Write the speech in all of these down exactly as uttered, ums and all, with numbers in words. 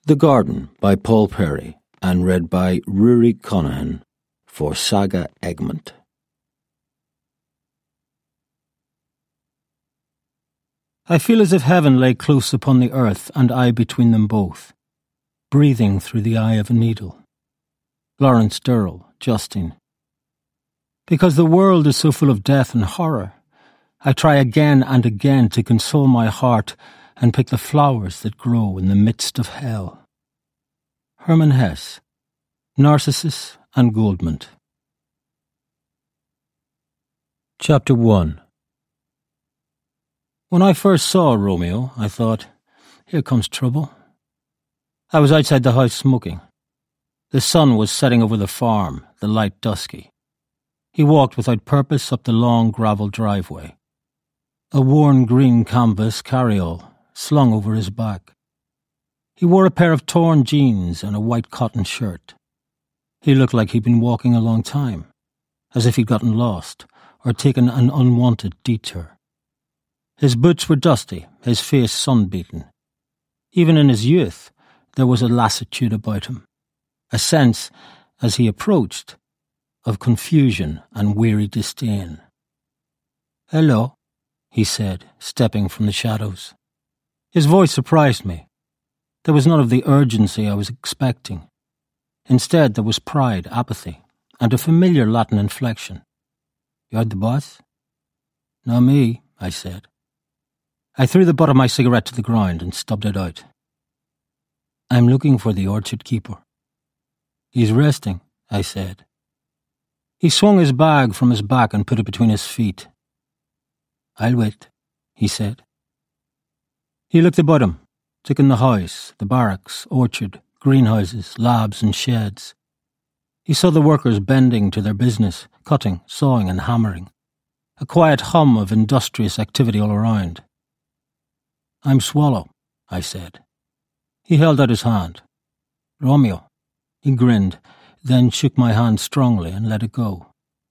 The Garden by Paul Perry and read by Ruairi Conahan for Saga Egmont. I feel as if heaven lay close upon the earth and I between them both, breathing through the eye of a needle. Lawrence Durrell, Justine. Because the world is so full of death and horror, I try again and again to console my heart and pick the flowers that grow in the midst of hell. Hermann Hesse, Narcissus and Goldmund. Chapter one. When I first saw Romeo, I thought, here comes trouble. I was outside the house smoking. The sun was setting over the farm, the light dusky. He walked without purpose up the long gravel driveway. A worn green canvas carryall slung over his back. He wore a pair of torn jeans and a white cotton shirt. He looked like he'd been walking a long time, as if he'd gotten lost or taken an unwanted detour. His boots were dusty, his face sun-beaten. Even in his youth, there was a lassitude about him, a sense, as he approached, of confusion and weary disdain. "Hello," he said, stepping from the shadows. His voice surprised me. There was none of the urgency I was expecting. Instead, there was pride, apathy, and a familiar Latin inflection. "You're the boss?" "Not me," I said. I threw the butt of my cigarette to the ground and stubbed it out. "I'm looking for the orchard keeper." "He's resting," I said. He swung his bag from his back and put it between his feet. "I'll wait," he said. He looked about him, took in the house, the barracks, orchard, greenhouses, labs and sheds. He saw the workers bending to their business, cutting, sawing and hammering. A quiet hum of industrious activity all around. "I'm Swallow," I said. He held out his hand. "Romeo." He grinned, then shook my hand strongly and let it go.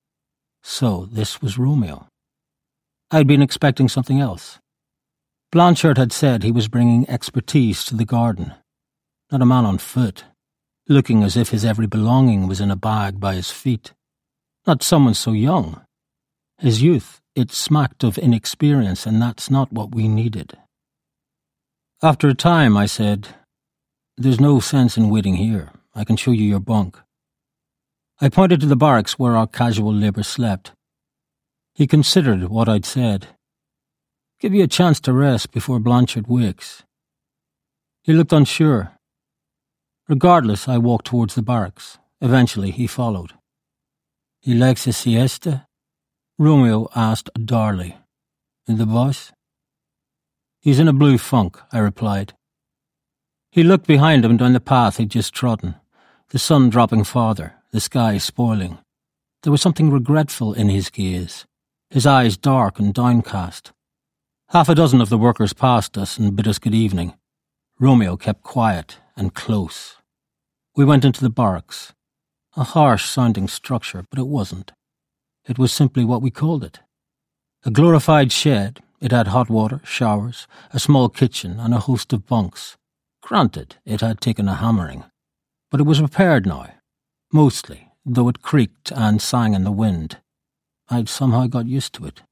So this was Romeo. I'd been expecting something else. Blanchard had said he was bringing expertise to the garden. Not a man on foot, looking as if his every belonging was in a bag by his feet. Not someone so young. His youth, it smacked of inexperience, and that's not what we needed. After a time, I said, "There's no sense in waiting here. I can show you your bunk." I pointed to the barracks where our casual labour slept. He considered what I'd said. "Give you a chance to rest before Blanchard wakes." He looked unsure. Regardless, I walked towards the barracks. Eventually, he followed. "He likes a siesta?" Romeo asked dourly. "And the boss?" "He's in a blue funk," I replied. He looked behind him down the path he'd just trodden, the sun dropping farther, the sky spoiling. There was something regretful in his gaze, his eyes dark and downcast. Half a dozen of the workers passed us and bid us good evening. Romeo kept quiet and close. We went into the barracks. A harsh-sounding structure, but it wasn't. It was simply what we called it. A glorified shed. It had hot water, showers, a small kitchen, and a host of bunks. Granted, it had taken a hammering. But it was repaired now. Mostly, though it creaked and sang in the wind. I'd somehow got used to it.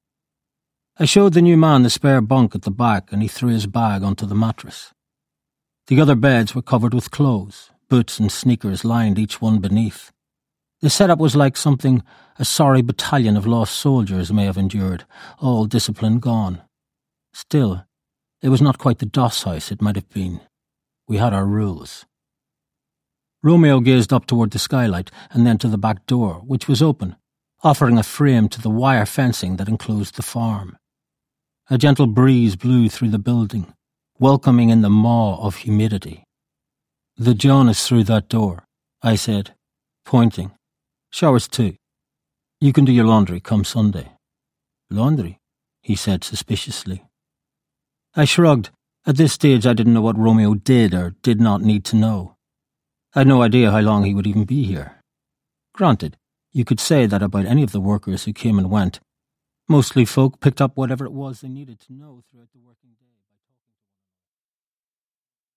I showed the new man the spare bunk at the back, and he threw his bag onto the mattress. The other beds were covered with clothes. Boots and sneakers lined each one beneath. The setup was like something a sorry battalion of lost soldiers may have endured, all discipline gone. Still, it was not quite the doss house it might have been. We had our rules. Romeo gazed up toward the skylight and then to the back door, which was open, offering a frame to the wire fencing that enclosed the farm. A gentle breeze blew through the building, welcoming in the maw of humidity. "The John is through that door," I said, pointing. "Showers too. You can do your laundry come Sunday." "Laundry?" he said suspiciously. I shrugged. At this stage I didn't know what Romeo did or did not need to know. I had no idea how long he would even be here. Granted, you could say that about any of the workers who came and went. Mostly folk picked up whatever it was they needed to know throughout the working day.